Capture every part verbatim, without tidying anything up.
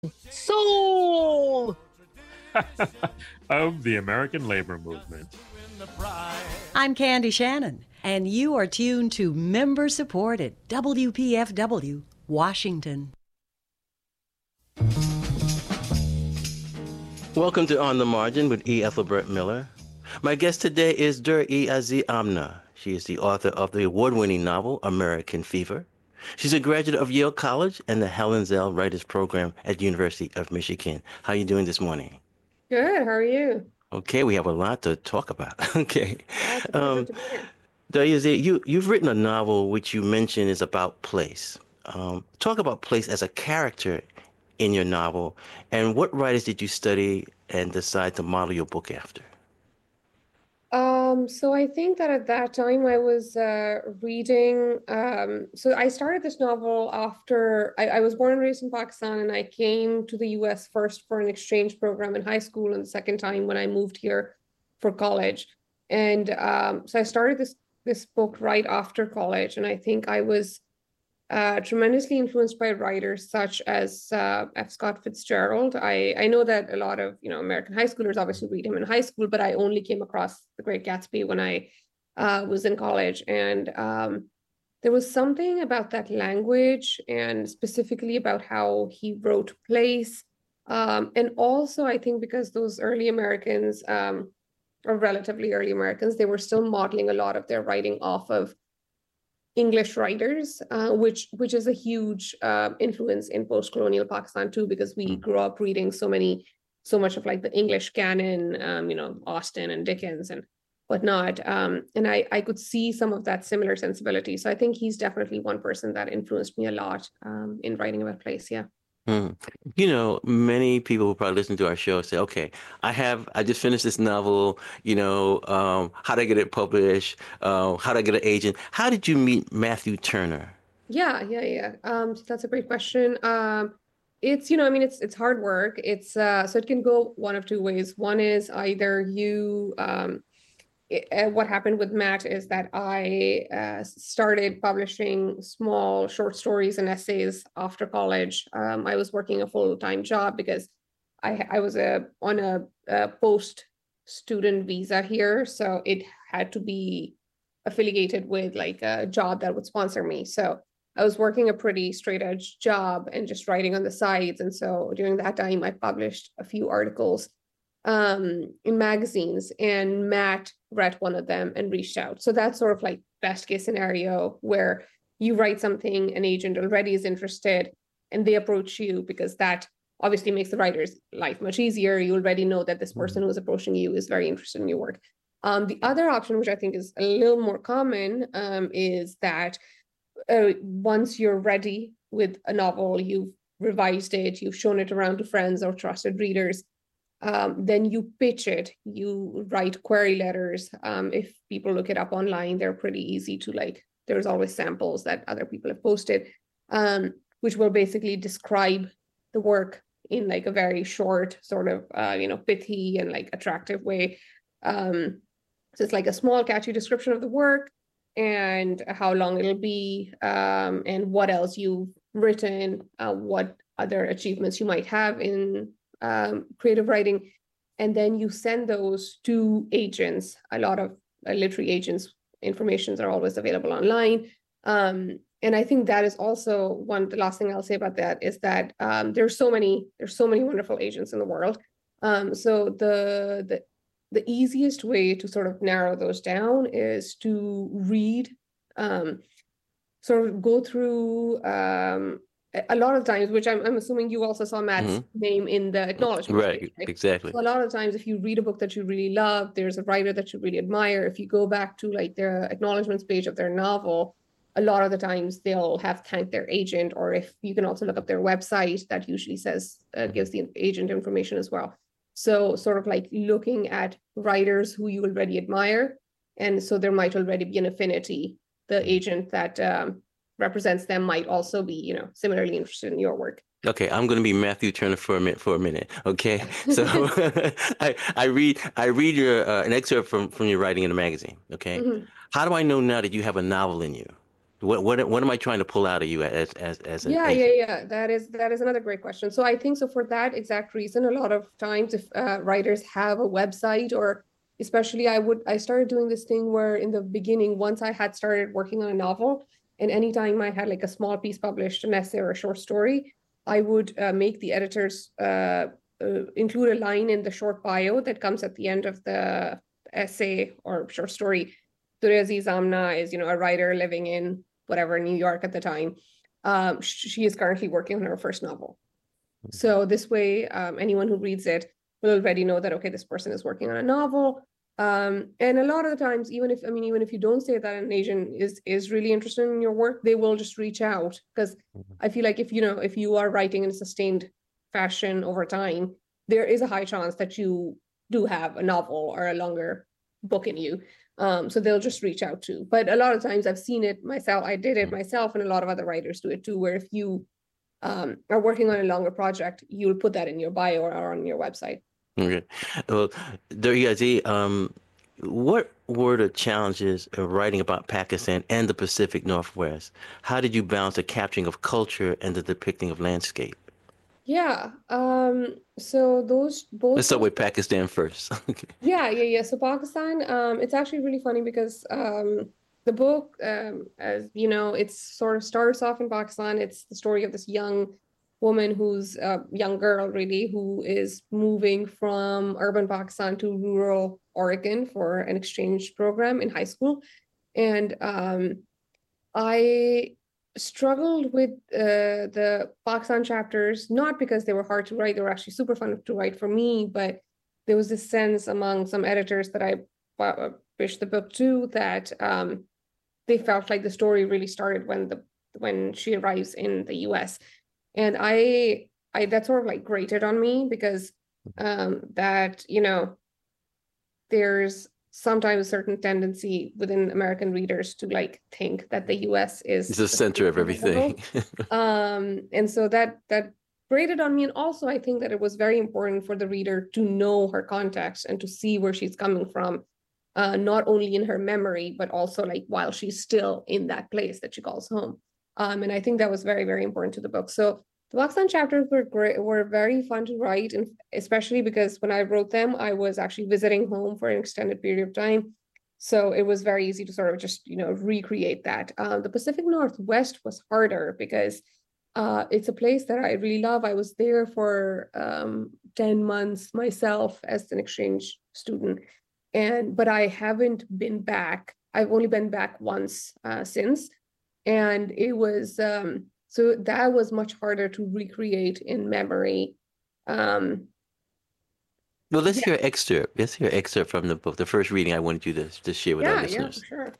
Soul! Of the American labor movement. I'm Candy Shannon, and you are tuned to member supported W P F W, Washington. Welcome to On the Margin with E. Ethelbert Miller. My guest today is Dur-E Azi Amna. She is the author of the award-winning novel American Fever. She's a graduate of Yale College and the Helen Zell Writers Program at the University of Michigan. How are you doing this morning? Good. How are you? Okay, we have a lot to talk about. Okay. Yeah, it's a pleasure Um, to be here. Dur-E, you, you've written a novel which you mentioned is about place. Um, talk about place as a character in your novel, and what writers did you study and decide to model your book after? Um, so I think that at that time I was uh, reading. Um, so I started this novel after I, I was born and raised in Pakistan, and I came to the U S first for an exchange program in high school, and the second time when I moved here for college. And um, so I started this this book right after college, and I think I was uh, tremendously influenced by writers such as uh, F. Scott Fitzgerald. I, I know that a lot of you know American high schoolers obviously read him in high school, but I only came across The Great Gatsby when I uh, was in college. And um, there was something about that language, and specifically about how he wrote place. Um, and also, I think because those early Americans, um, or relatively early Americans, they were still modeling a lot of their writing off of English writers, uh, which which is a huge uh, influence in post-colonial Pakistan too, because we grew up reading so many, so much of like the English canon, um, you know, Austen and Dickens and whatnot. Um, and I I could see some of that similar sensibility. So I think he's definitely one person that influenced me a lot um, in writing about place. Yeah. Mm. You know, many people who probably listen to our show say, okay, I have, I just finished this novel, you know, um, how did I get it published? Uh, how did I get an agent? How did you meet Matthew Turner? Yeah, yeah, yeah. Um, so that's a great question. Um, it's, you know, I mean, it's it's hard work. It's uh, so it can go one of two ways. One is either you um it, uh, what happened with Matt is that I uh, started publishing small short stories and essays after college. Um, I was working a full-time job because I I was a on a, a post-student visa here, so it had to be affiliated with like a job that would sponsor me. So I was working a pretty straight edge job and just writing on the sides. And so during that time, I published a few articles um, in magazines, and Matt read one of them and reached out. So that's sort of like best case scenario where you write something, an agent already is interested, and they approach you, because that obviously makes the writer's life much easier. You already know that this person who is approaching you is very interested in your work. Um, the other option, which I think is a little more common, um, is that uh, once you're ready with a novel, you've revised it, you've shown it around to friends or trusted readers, um, then you pitch it, you write query letters. Um, if people look it up online, they're pretty easy to like, there's always samples that other people have posted, um, which will basically describe the work in like a very short, sort of, uh, you know, pithy and like attractive way. Um, so it's like a small, catchy description of the work and how long it'll be, um, and what else you've written, uh, what other achievements you might have in um, creative writing. And then you send those to agents. A lot of uh, literary agents' informations are always available online. Um, and I think that is also one, the last thing I'll say about that is that um, there's so many, there's so many wonderful agents in the world. Um, so the, the the easiest way to sort of narrow those down is to read, um, sort of go through um, a lot of times, which I'm, I'm assuming you also saw Matt's mm-hmm. name in the acknowledgement. Right, page, right? Exactly. So a lot of times, if you read a book that you really love, there's a writer that you really admire. If you go back to like their acknowledgements page of their novel, a lot of the times they'll have thanked their agent, or if you can also look up their website, that usually says, uh, gives the agent information as well. So sort of like looking at writers who you already admire. And so there might already be an affinity. The agent that um, represents them might also be, you know, similarly interested in your work. Okay, I'm going to be Matthew Turner for a minute. For a minute, okay. So I I read I read your uh, an excerpt from from your writing in a magazine. Okay, mm-hmm. How do I know now that you have a novel in you? What what what am I trying to pull out of you as as as an Yeah, yeah, agent? yeah. That is that is another great question. So I think so for that exact reason, a lot of times if uh, writers have a website, or especially I would I started doing this thing where in the beginning, once I had started working on a novel, and anytime I had like a small piece published, an essay or a short story, I would uh, make the editors uh, uh, include a line in the short bio that comes at the end of the essay or short story. Durya Aziz Amna is, you know, a writer living in whatever, New York at the time. Um, she is currently working on her first novel. So this way, um, anyone who reads it will already know that, okay, this person is working on a novel. Um, and a lot of the times, even if, I mean, even if you don't say that an agent is is really interested in your work, they will just reach out. Because I feel like if, you know, if you are writing in a sustained fashion over time, there is a high chance that you do have a novel or a longer book in you. Um, so they'll just reach out to. But a lot of times I've seen it myself. I did it myself, and a lot of other writers do it too, where if you um, are working on a longer project, you'll put that in your bio or on your website. Okay. Well, Duryazi, um, what were the challenges of writing about Pakistan and the Pacific Northwest? How did you balance the capturing of culture and the depicting of landscape? Yeah. Um, so those Let's both start those with Pakistan first. Okay. Yeah, yeah, yeah. So Pakistan, um, it's actually really funny because um, the book, um, as you know, it's sort of starts off in Pakistan. It's the story of this young woman who's a young girl, really, who is moving from urban Pakistan to rural Oregon for an exchange program in high school. And um, I struggled with uh, the Pakistan chapters, not because they were hard to write, they were actually super fun to write for me, but there was this sense among some editors that I published the book to that um, they felt like the story really started when the when she arrives in the U S. And I I that sort of like grated on me because um, that, you know, there's sometimes a certain tendency within American readers to like think that the U S It's is the the center of solution to the everything. world. Um, and so that that grated on me. And also I think that it was very important for the reader to know her context and to see where she's coming from, uh, not only in her memory, but also like while she's still in that place that she calls home. Um, and I think that was very, very important to the book. So the Pakistan chapters were great, were very fun to write, and especially because when I wrote them, I was actually visiting home for an extended period of time. So it was very easy to sort of just, you know, recreate that. Uh, the Pacific Northwest was harder because uh, it's a place that I really love. I was there for um, ten months myself as an exchange student. And but I haven't been back. I've only been back once uh, since. And it was um, so that was much harder to recreate in memory. Um, Well, let's yeah, hear an excerpt. Let's hear an excerpt from the book, the first reading I wanted you to, to share with our yeah, yeah, for listeners. sure.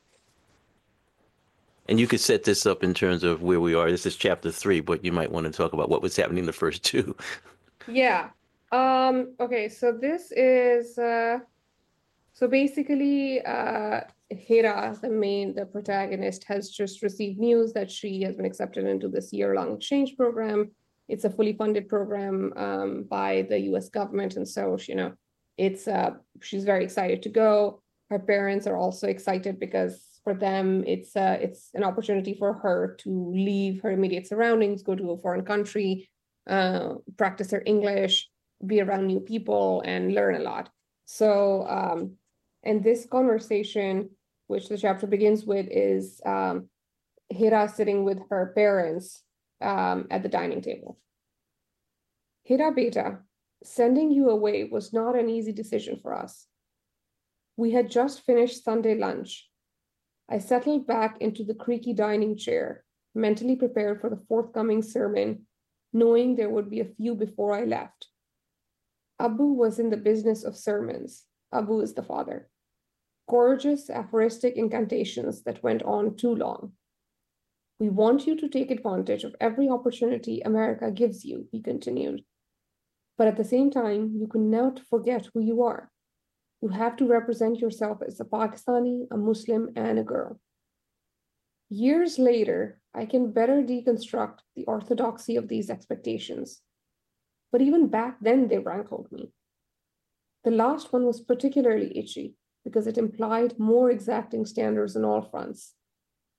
And you could set this up in terms of where we are. This is chapter three, but you might want to talk about what was happening in the first two. Yeah. Um, okay, so this is uh so basically uh Hira, the main the protagonist, has just received news that she has been accepted into this year-long exchange program. It's a fully funded program um by the U S government. And so you know, it's uh she's very excited to go. Her parents are also excited because for them it's uh it's an opportunity for her to leave her immediate surroundings, go to a foreign country, uh, practice her English, be around new people, and learn a lot. So, um, and this conversation, which the chapter begins with, is um, Hira sitting with her parents um, at the dining table. Hira beta, sending you away was not an easy decision for us. We had just finished Sunday lunch. I settled back into the creaky dining chair, mentally prepared for the forthcoming sermon, knowing there would be a few before I left. Abu was in the business of sermons. Abu is the father. Gorgeous aphoristic incantations that went on too long. We want you to take advantage of every opportunity America gives you, he continued. But at the same time, you cannot forget who you are. You have to represent yourself as a Pakistani, a Muslim, and a girl. Years later, I can better deconstruct the orthodoxy of these expectations. But even back then, they rankled me. The last one was particularly itchy because it implied more exacting standards on all fronts.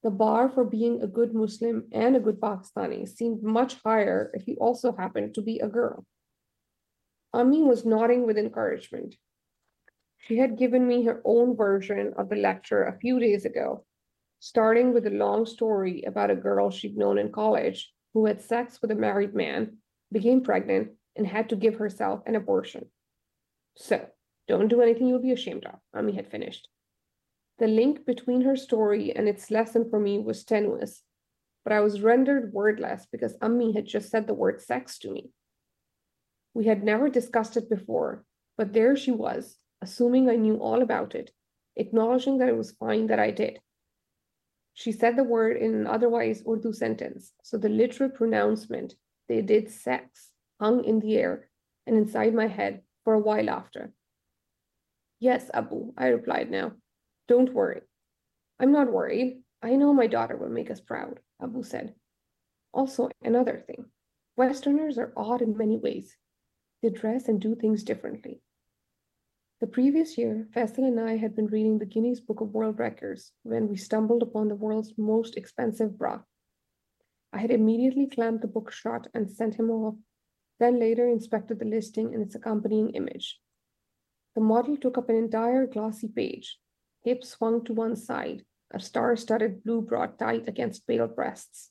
The bar for being a good Muslim and a good Pakistani seemed much higher if you also happened to be a girl. Ami was nodding with encouragement. She had given me her own version of the lecture a few days ago, starting with a long story about a girl she'd known in college who had sex with a married man, became pregnant, and had to give herself an abortion. So, don't do anything you'll be ashamed of, Ami had finished. The link between her story and its lesson for me was tenuous, but I was rendered wordless because Ami had just said the word sex to me. We had never discussed it before, but there she was, assuming I knew all about it, acknowledging that it was fine that I did. She said the word in an otherwise Urdu sentence, so the literal pronouncement, they did sex, hung in the air and inside my head for a while after. Yes, Abu, I replied now. Don't worry. I'm not worried. I know my daughter will make us proud, Abu said. Also, another thing. Westerners are odd in many ways. They dress and do things differently. The previous year, Faisal and I had been reading the Guinness Book of World Records when we stumbled upon the world's most expensive bra. I had immediately clamped the book shut and sent him off, then later inspected the listing and its accompanying image. The model took up an entire glossy page, hips swung to one side, a star-studded blue bra tight against pale breasts.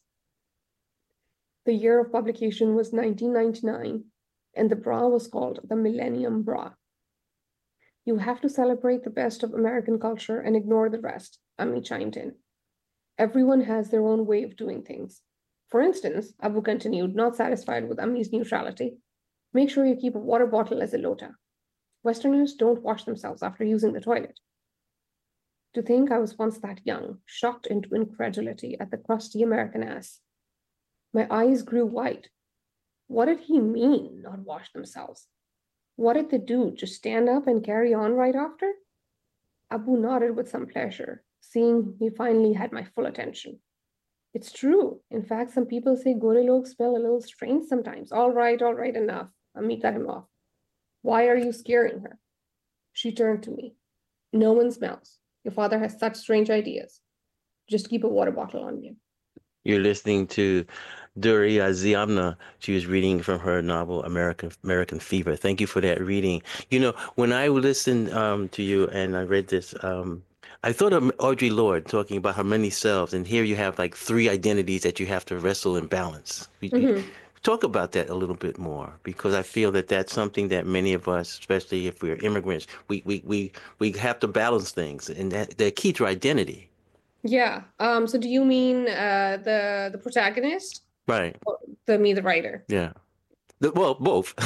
The year of publication was nineteen ninety-nine, and the bra was called the Millennium Bra. You have to celebrate the best of American culture and ignore the rest, Ami chimed in. Everyone has their own way of doing things. For instance, Abu continued, not satisfied with Ami's neutrality, make sure you keep a water bottle as a lota. Westerners don't wash themselves after using the toilet. To think I was once that young, shocked into incredulity at the crusty American ass. My eyes grew wide. What did he mean, not wash themselves? What did they do, just stand up and carry on right after? Abu nodded with some pleasure, seeing he finally had my full attention. It's true. In fact, some people say Gore log smell a little strange sometimes. All right, all right, enough. Ami cut him off. Why are you scaring her? She turned to me. No one smells. Your father has such strange ideas. Just keep a water bottle on you. You're listening to Duri Aziamna. She was reading from her novel American American Fever. Thank you for that reading. You know, when I listened um, to you and I read this, um, I thought of Audre Lorde talking about her many selves, and here you have like three identities that you have to wrestle and balance. We, Mm-hmm. Talk about that a little bit more, because I feel that that's something that many of us, especially if we're immigrants, we we we we have to balance things, and that they're key to identity. Yeah. Um, so do you mean uh, the the protagonist? Right. Or the me, the writer? Yeah. The, well, both.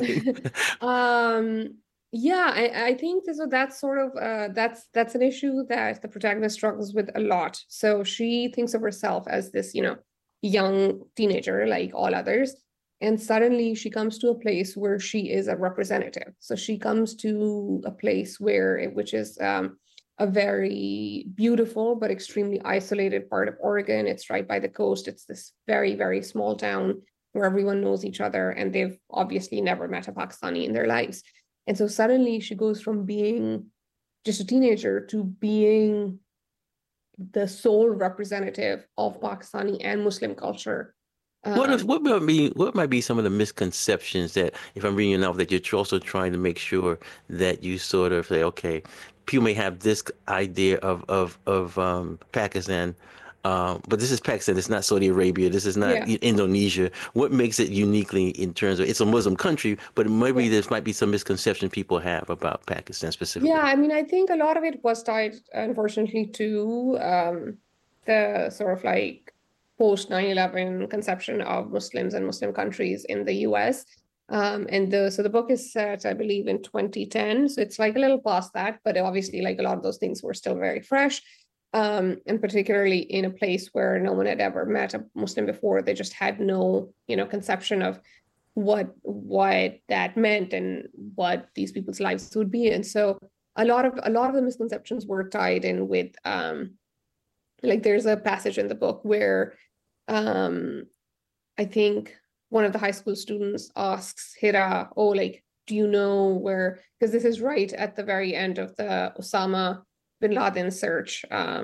um, yeah, I, I think so that's sort of uh, that's that's an issue that the protagonist struggles with a lot. So she thinks of herself as this, you know, young teenager like all others, and suddenly she comes to a place where she is a representative. So she comes to a place where which is um, a very beautiful but extremely isolated part of Oregon. It's right by the coast. It's this very, very small town where everyone knows each other, and they've obviously never met a Pakistani in their lives. And so suddenly she goes from being just a teenager to being the sole representative of Pakistani and Muslim culture. Um, what if, what might be what might be some of the misconceptions that, if I'm reading enough, that you're also trying to make sure that you sort of say, okay, people may have this idea of of of um, Pakistan, um, but this is Pakistan. It's not Saudi Arabia. This is not Yeah. Indonesia. What makes it uniquely in terms of it's a Muslim country, but maybe Yeah. there might be some misconception people have about Pakistan specifically. Yeah, I mean, I think a lot of it was tied, unfortunately, to um, the sort of like post nine eleven conception of Muslims and Muslim countries in the U S. Um, and the so the book is set, I believe, in twenty ten. So it's like a little past that, but obviously, like a lot of those things were still very fresh. Um, and particularly in a place where no one had ever met a Muslim before, they just had no, you know, conception of what what that meant and what these people's lives would be. And so a lot of a lot of the misconceptions were tied in with um, like there's a passage in the book where um, I think one of the high school students asks Hira, oh, like, do you know where, because this is right at the very end of the Osama bin Laden search. Um,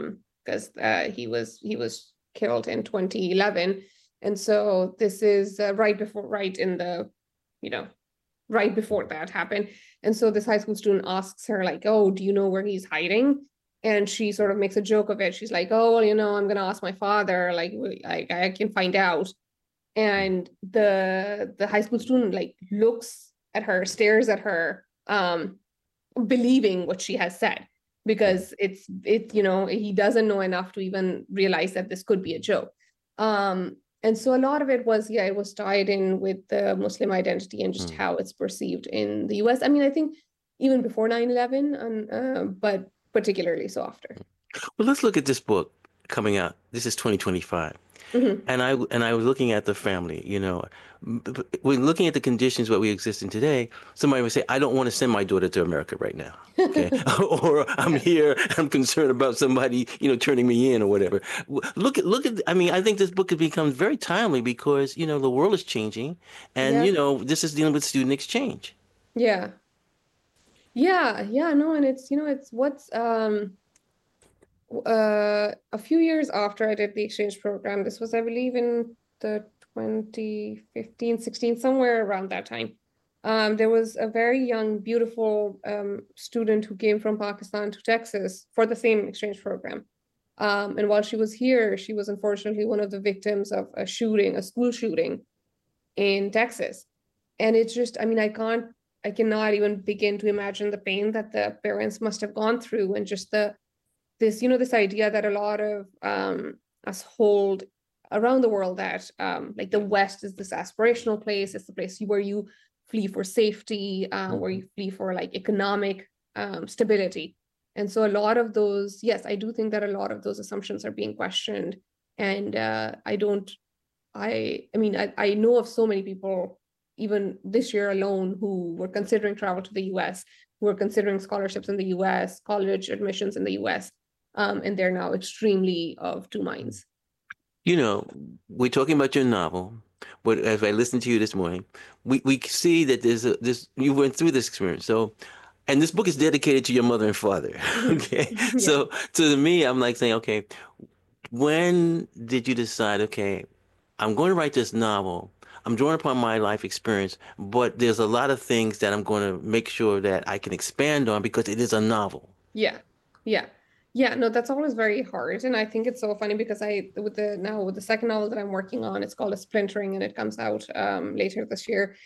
because uh, he was he was killed in twenty eleven. And so this is uh, right before, right in the, you know, right before that happened. And so this high school student asks her like, oh, do you know where he's hiding? And she sort of makes a joke of it. She's like, oh, well, you know, I'm going to ask my father, like, like I can find out. And the the high school student like looks at her, stares at her, um, believing what she has said, because it's, it, you know, he doesn't know enough to even realize that this could be a joke. Um, And so a lot of it was, yeah, it was tied in with the Muslim identity and just mm. how it's perceived in the U S. I mean, I think even before nine eleven, and, uh, but particularly so after. Well, let's look at this book coming out. This is twenty twenty-five. Mm-hmm. And I and I was looking at the family, you know, we're looking at the conditions where we exist in today. Somebody would say, I don't want to send my daughter to America right now. Okay. Or I'm here, I'm concerned about somebody, you know, turning me in or whatever. Look at, look at, I mean, I think this book has become very timely because, you know, the world is changing and, yeah. you know, this is dealing with student exchange. Yeah. Yeah. Yeah. No. And it's, you know, it's what's, um, uh, a few years after I did the exchange program, this was, I believe, in the twenty fifteen, sixteen, somewhere around that time. Um, there was a very young, beautiful um, student who came from Pakistan to Texas for the same exchange program. Um, and while she was here, she was unfortunately one of the victims of a shooting, a school shooting in Texas. And it's just, I mean, I can't, I cannot even begin to imagine the pain that the parents must have gone through, and just the, this, you know, this idea that a lot of um, us hold around the world, that um, like the West is this aspirational place. It's the place where you flee for safety, uh, where you flee for like economic um, stability. And so a lot of those, yes, I do think that a lot of those assumptions are being questioned. And uh, I don't, I, I mean, I, I know of so many people, even this year alone, who were considering travel to the U S, who were considering scholarships in the U S, college admissions in the U S, um, and they're now extremely of two minds. You know, we're talking about your novel, but as I listened to you this morning, we, we see that there's a, this, you went through this experience. So, and this book is dedicated to your mother and father. Okay. Yeah. So to me, I'm like saying, okay, when did you decide, okay, I'm going to write this novel. I'm drawing upon my life experience, but there's a lot of things that I'm going to make sure that I can expand on because it is a novel. Yeah. Yeah. Yeah, no, that's always very hard. And I think it's so funny because I, with the, now with the second novel that I'm working on, it's called A Splintering and it comes out um, later this year.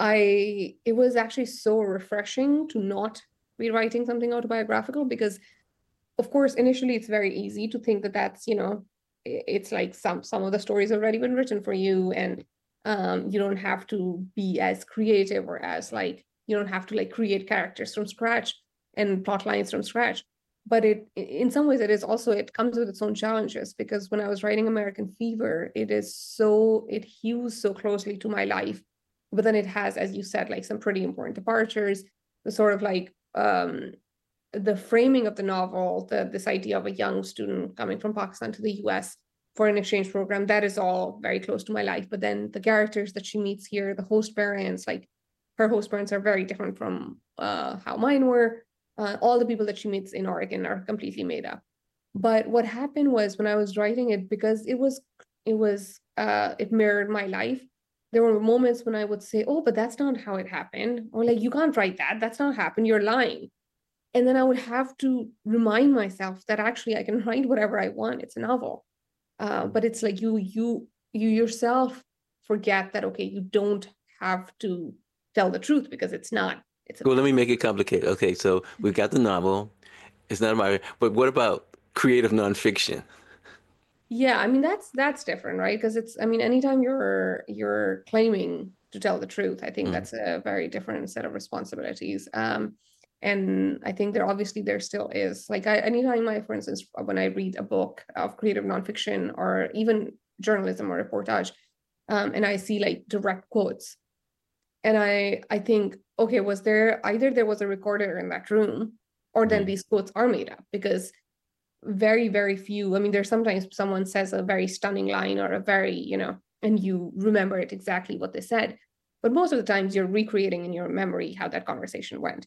I, it was actually so refreshing to not be writing something autobiographical because, of course, initially it's very easy to think that that's, you know, it's like some, some of the stories already been written for you, and um, you don't have to be as creative or as like, you don't have to like create characters from scratch and plot lines from scratch. But it, in some ways, it is also, it comes with its own challenges, because when I was writing American Fever, it is so, it hews so closely to my life. But then it has, as you said, like some pretty important departures, the sort of like um, the framing of the novel, the this idea of a young student coming from Pakistan to the U S for an exchange program, that is all very close to my life. But then the characters that she meets here, the host parents, like her host parents are very different from uh, how mine were. Uh, all the people that she meets in Oregon are completely made up. But what happened was, when I was writing it, because it was, it was, uh, it mirrored my life, there were moments when I would say, oh, but that's not how it happened. Or like, you can't write that. That's not happened. You're lying. And then I would have to remind myself that actually I can write whatever I want. It's a novel. Uh, but it's like you, you, you yourself forget that, okay, you don't have to tell the truth because it's not. It's well, let me make it complicated. Okay, so we've got the novel. It's not about, but what about creative nonfiction? Yeah, I mean, that's that's different, right? Because it's, I mean, anytime you're you're claiming to tell the truth, I think mm. that's a very different set of responsibilities. Um, and I think there obviously there still is, like, I, anytime I, for instance, when I read a book of creative nonfiction or even journalism or reportage, um, and I see like direct quotes, and I I think, okay, was there, either there was a recorder in that room, or then mm. these quotes are made up, because very, very few, I mean, there's sometimes someone says a very stunning line or a very, you know, and you remember it exactly what they said. But most of the times you're recreating in your memory how that conversation went.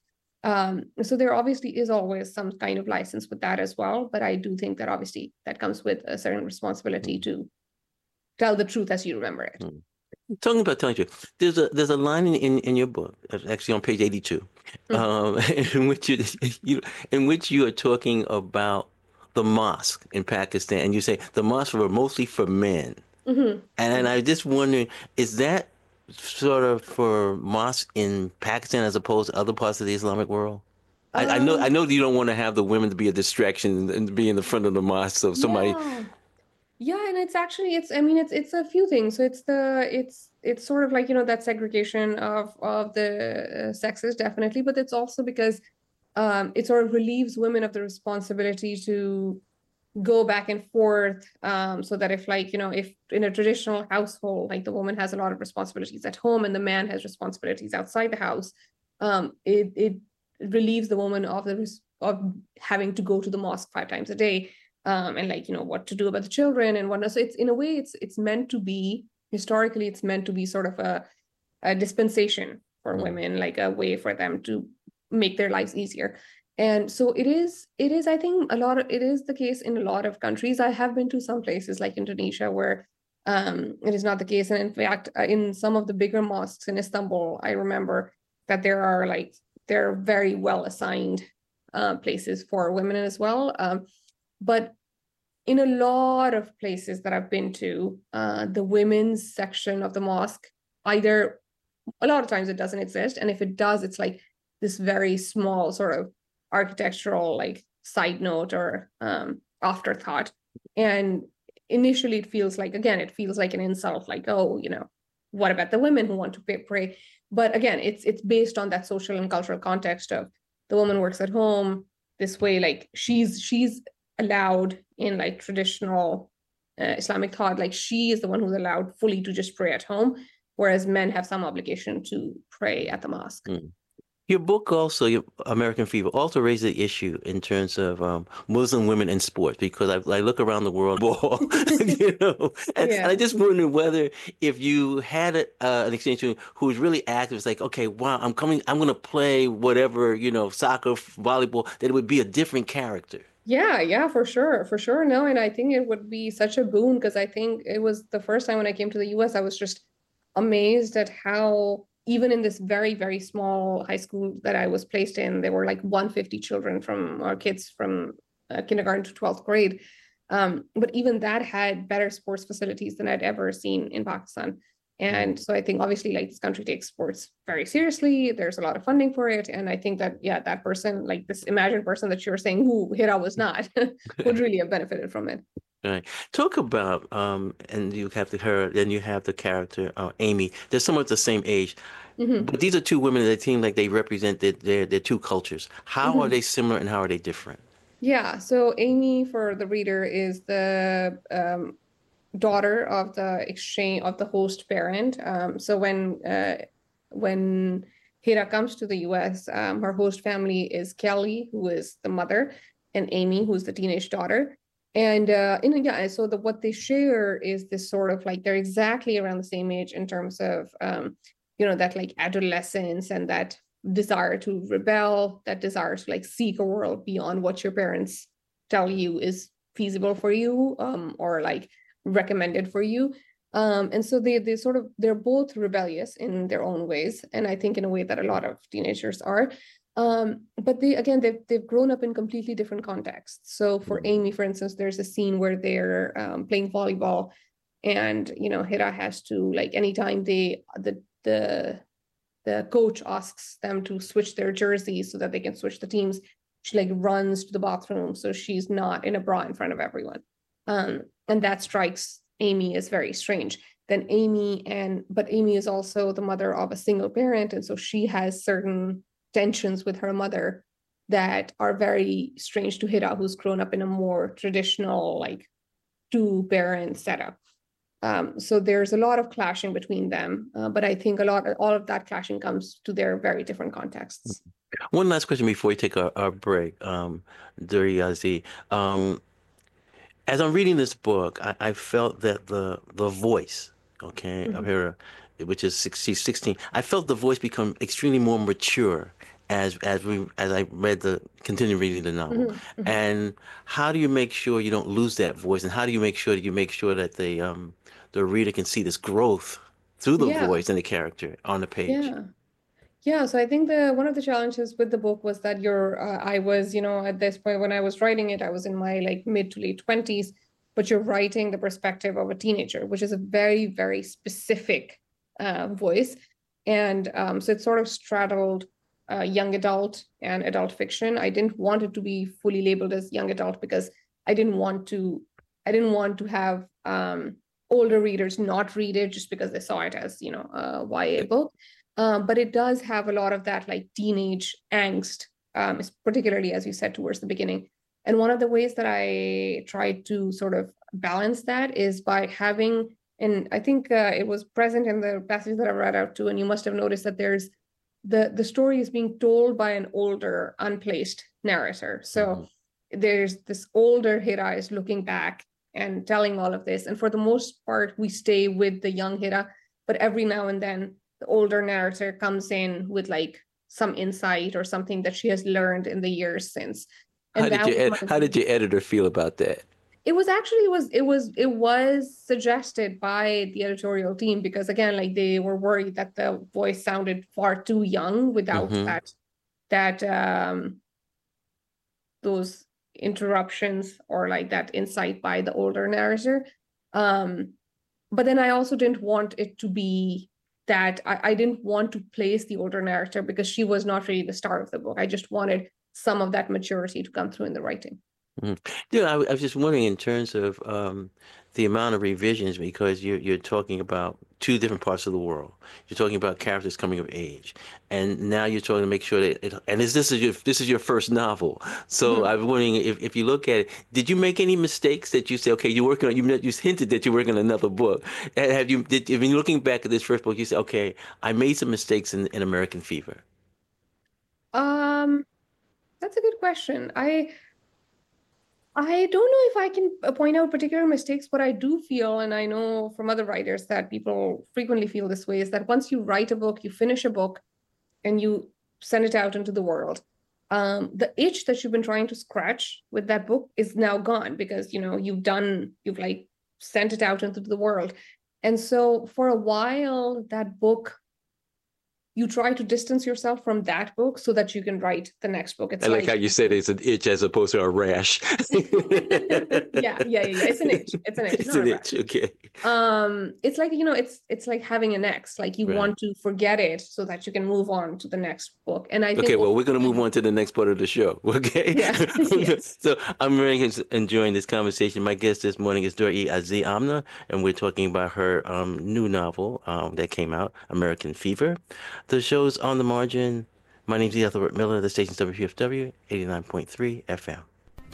Um, so there obviously is always some kind of license with that as well. But I do think that obviously that comes with a certain responsibility to tell the truth as you remember it. Mm. Talking about telling you, there's a there's a line in, in, in your book, actually on page eighty-two, mm-hmm. um, in which you, you in which you are talking about the mosque in Pakistan, and you say the mosques were mostly for men. Mm-hmm. And, and I just wondering, is that sort of for mosques in Pakistan as opposed to other parts of the Islamic world? Um, I, I know I know that you don't want to have the women to be a distraction and be in the front of the mosque, so somebody. Yeah. Yeah, and it's actually it's I mean it's it's a few things. So it's the it's it's sort of like, you know, that segregation of of the sexes, definitely, but it's also because um it sort of relieves women of the responsibility to go back and forth, um so that if, like, you know, if in a traditional household, like, the woman has a lot of responsibilities at home and the man has responsibilities outside the house, um it it relieves the woman of the of having to go to the mosque five times a day. Um, and, like, you know, what to do about the children and whatnot. So it's, in a way, it's it's meant to be, historically, it's meant to be sort of a, a dispensation for mm. women, like a way for them to make their lives easier. And so it is, it is, I think, a lot of, it is the case in a lot of countries. I have been to some places like Indonesia where um, it is not the case. And in fact, in some of the bigger mosques in Istanbul, I remember that there are, like, there are very well assigned uh, places for women as well. Um, But in a lot of places that I've been to, uh, the women's section of the mosque, either a lot of times it doesn't exist. And if it does, it's like this very small sort of architectural, like, side note or um, afterthought. And initially it feels like, again, it feels like an insult, like, oh, you know, what about the women who want to pay, pray? But again, it's it's based on that social and cultural context of the woman works at home this way, like she's she's allowed in, like, traditional uh, Islamic thought, like, she is the one who's allowed fully to just pray at home, whereas men have some obligation to pray at the mosque. Mm. Your book also, your American Fever, also raises the issue in terms of um, Muslim women in sports, because I, I look around the world, ball, you know, and, yeah. and I just wonder whether if you had a, uh, an exchange student who was really active, it's like, okay, wow, I'm coming, I'm going to play whatever, you know, soccer, volleyball, that it would be a different character. Yeah, yeah, for sure, for sure. No, and I think it would be such a boon, because I think it was the first time when I came to the U S, I was just amazed at how, even in this very, very small high school that I was placed in, there were like one hundred fifty children from our kids from uh, kindergarten to twelfth grade. Um, but even that had better sports facilities than I'd ever seen in Pakistan. And so I think, obviously, like, this country takes sports very seriously. There's a lot of funding for it. And I think that, yeah, that person, like this imagined person that you're saying who Hira was not, would really have benefited from it. Right. Talk about, um, and you have the her, then you have the character, uh, Amy. They're somewhat the same age. Mm-hmm. But these are two women that seem like they represent their, their, their two cultures. How mm-hmm. are they similar and how are they different? Yeah. So Amy, for the reader, is the um, daughter of the exchange of the host parent. Um, so when uh, when Hira comes to the U S, um, her host family is Kelly, who is the mother, and Amy, who's the teenage daughter. And uh, in yeah, so the what they share is this sort of, like, they're exactly around the same age in terms of um, you know, that, like, adolescence and that desire to rebel, that desire to, like, seek a world beyond what your parents tell you is feasible for you, um, or like recommended for you. Um, and so they they sort of, they're both rebellious in their own ways. And I think in a way that a lot of teenagers are. Um, but they, again, they've, they've grown up in completely different contexts. So for Amy, for instance, there's a scene where they're um, playing volleyball, and, you know, Hira has to, like, anytime they, the, the, the coach asks them to switch their jerseys so that they can switch the teams, she, like, runs to the bathroom so she's not in a bra in front of everyone. Um, and that strikes Amy as very strange. Then Amy and, but Amy is also the mother of a single parent. And so she has certain tensions with her mother that are very strange to Hira, who's grown up in a more traditional, like, two parent setup. Um, so there's a lot of clashing between them, uh, but I think a lot, all of that clashing comes to their very different contexts. One last question before we take our, our break, um, Duriazi. Um, as I'm reading this book, I, I felt that the the voice, okay, mm-hmm. of Hira, which is six, she's sixteen, I felt the voice become extremely more mature as as we as I read the continue reading the novel. Mhm, mhm. And how do you make sure you don't lose that voice? And how do you make sure that you make sure that the um the reader can see this growth through the Yeah, voice and the character on the page? yeah. Yeah, so I think the one of the challenges with the book was that you're uh, I was, you know, at this point when I was writing it, I was in my like mid to late twenties, but you're writing the perspective of a teenager, which is a very, very specific uh, voice. And um, so it sort of straddled uh, young adult and adult fiction. I didn't want it to be fully labeled as young adult because I didn't want to I didn't want to have um, older readers not read it just because they saw it as, you know, a Y A book. Um, but it does have a lot of that like teenage angst, um, particularly as you said towards the beginning. And one of the ways that I tried to sort of balance that is by having, and I think uh, it was present in the passage that I read out too, and you must have noticed that there's the the story is being told by an older, unplaced narrator. So Mm-hmm. there's this older Hira is looking back and telling all of this, and for the most part, we stay with the young Hira, but every now and then the older narrator comes in with like some insight or something that she has learned in the years since. How And did that your ed- was how did your editor feel about that? it was actually it was it was it was suggested by the editorial team because again, like they were worried that the voice sounded far too young without Mm-hmm. that that um those interruptions or like that insight by the older narrator. Um, but then I also didn't want it to be that I, I didn't want to place the older narrator because she was not really the star of the book. I just wanted some of that maturity to come through in the writing. Mm. Yeah, I, I was just wondering in terms of um, the amount of revisions because you're you're talking about two different parts of the world. You're talking about characters coming of age, and now you're trying to make sure that it. And this this is your this is your first novel, so Mhm. I'm wondering if, if you look at it, did you make any mistakes that you say, okay, you're working on you you hinted that you're working on another book, and have you did if you're looking back at this first book, you say, okay, I made some mistakes in in American Fever. Um, that's a good question. I I don't know if I can uh, point out particular mistakes, but I do feel, and I know from other writers that people frequently feel this way, is that once you write a book, you finish a book, and you send it out into the world, um, the itch that you've been trying to scratch with that book is now gone because you know you've done, you've like sent it out into the world. And so for a while, that book, you try to distance yourself from that book so that you can write the next book. It's I like like how you said it's an itch as opposed to a rash. yeah, yeah, yeah, yeah. It's an itch. It's an itch. It's not an a rash. itch. Okay. Um, it's like, you know, it's it's like having an ex. Like you Right. want to forget it so that you can move on to the next book. And I think Okay, well, we're going to move on to the next part of the show. Okay. Yeah, yes. So I'm really enjoying this conversation. My guest this morning is Dor-E Azi Amna, and we're talking about her um, new novel um, that came out, American Fever. The show's On the Margin. My name's E. Ethelbert Miller. The station's W P F W eighty-nine point three F M.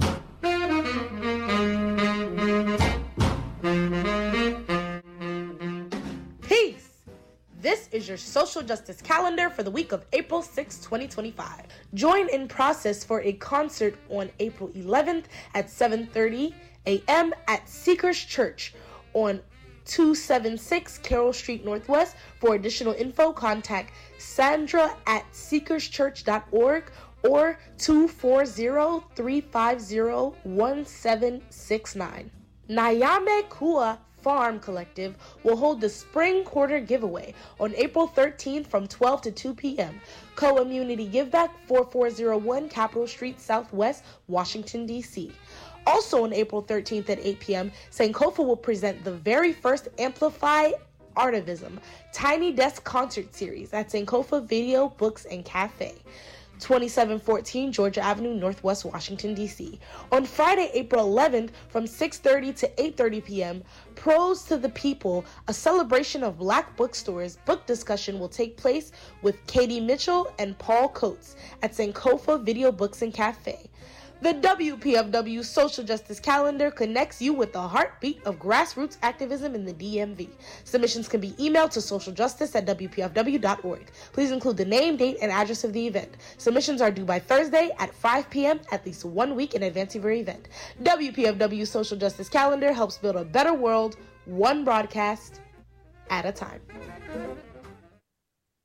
Peace! This is your social justice calendar for the week of April sixth, twenty twenty-five. Join in process for a concert on April eleventh at seven thirty a.m. at Seekers Church on two seventy-six Carroll Street Northwest. For additional info, contact Sandra at seekers church dot org or two four zero, three five zero, one seven six nine. Nyame Kua Farm Collective will hold the Spring Quarter Giveaway on April thirteenth from twelve to two p.m. Co-Immunity Giveback, four four zero one Capitol Street Southwest, Washington, D C Also on April thirteenth at eight p.m., Sankofa will present the very first Amplify Artivism Tiny Desk Concert Series at Sankofa Video, Books, and Cafe, twenty-seven fourteen Georgia Avenue, Northwest Washington, D C On Friday, April eleventh, from six thirty to eight thirty p.m., Prose to the People, a celebration of Black bookstores book discussion will take place with Katie Mitchell and Paul Coates at Sankofa Video, Books, and Cafe. The W P F W Social Justice Calendar connects you with the heartbeat of grassroots activism in the D M V. Submissions can be emailed to socialjustice at w p f w dot org. Please include the name, date, and address of the event. Submissions are due by Thursday at five p.m. at least one week in advance of your event. W P F W Social Justice Calendar helps build a better world, one broadcast at a time.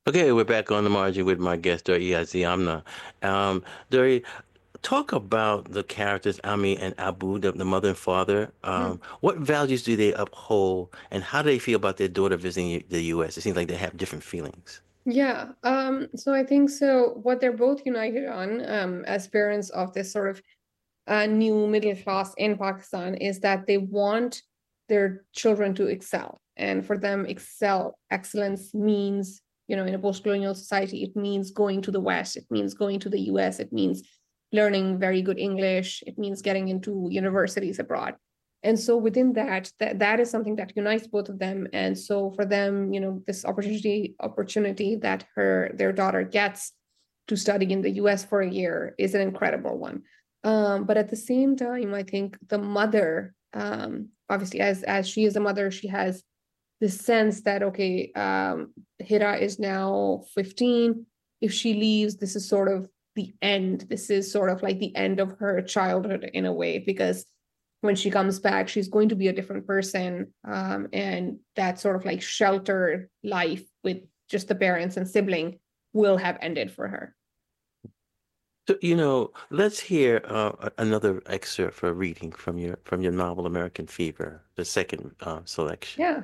Okay, we're back on the margin with my guest, Duri Aziamna. Um, Duri, talk about the characters, Ami and Abu, the, the mother and father. Um, what values do they uphold, and how do they feel about their daughter visiting U- the U S? It seems like they have different feelings. Yeah, um, so I think so what they're both united on, um, as parents of this sort of uh, new middle class in Pakistan, is that they want their children to excel. And for them, excel, excellence means, you know, in a post-colonial society, it means going to the West, it means going to the U S, it means learning very good English, it means getting into universities abroad. And so within that, that that is something that unites both of them. And so for them, you know, this opportunity opportunity that her their daughter gets to study in the U S for a year is an incredible one. Um, but at the same time, I think the mother, um, obviously, as as she is a mother, she has this sense that okay, um, Hira is now fifteen. If she leaves, this is sort of the end. This is sort of like the end of her childhood in a way, because when she comes back, she's going to be a different person. Um, and that sort of like sheltered life with just the parents and sibling will have ended for her. So, you know, let's hear uh, a- another excerpt for reading from your from your novel American Fever, the second uh, selection. Yeah.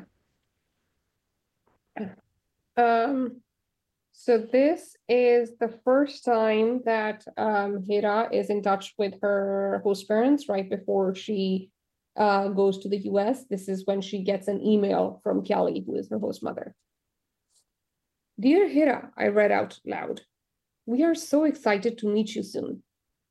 Um, so this is the first time that um, Hira is in touch with her host parents right before she uh, goes to the U S. This is when she gets an email from Kelly, who is her host mother. Dear Hira, I read out loud. We are so excited to meet you soon.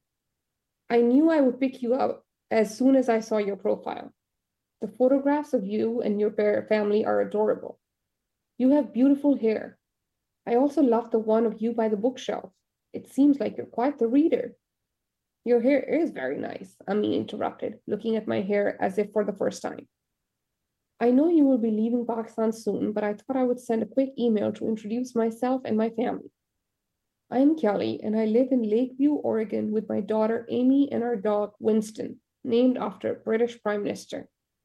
I knew I would pick you up as soon as I saw your profile. The photographs of you and your family are adorable. You have beautiful hair. I also love the one of you by the bookshelf. It seems like you're quite the reader. Your hair is very nice, Ami interrupted, looking at my hair as if for the first time. I know you will be leaving Pakistan soon, but I thought I would send a quick email to introduce myself and my family. I am Kelly, and I live in Lakeview, Oregon, with my daughter Amy and our dog Winston, named after a British Prime Minister.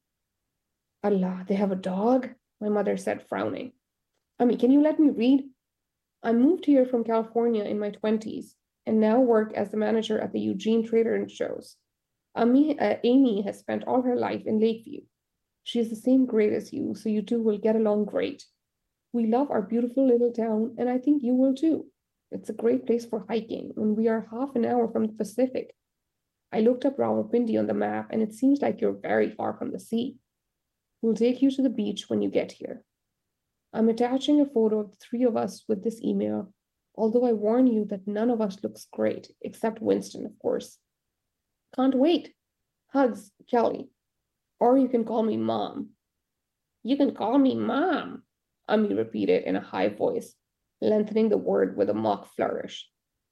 Allah, they have a dog? My mother said, frowning. Ami, can you let me read? I moved here from California in my twenties and now work as the manager at the Eugene Trader and Shows. Ami, uh, Amy has spent all her life in Lakeview. She is the same grade as you, so you two will get along great. We love our beautiful little town, and I think you will too. It's a great place for hiking, and we are half an hour from the Pacific. I looked up Rawalpindi on the map, and it seems like you're very far from the sea. We'll take you to the beach when you get here. I'm attaching a photo of the three of us with this email, although I warn you that none of us looks great, except Winston, of course. Can't wait. Hugs, Kelly. Or you can call me Mom. You can call me Mom, Ami repeated in a high voice, lengthening the word with a mock flourish.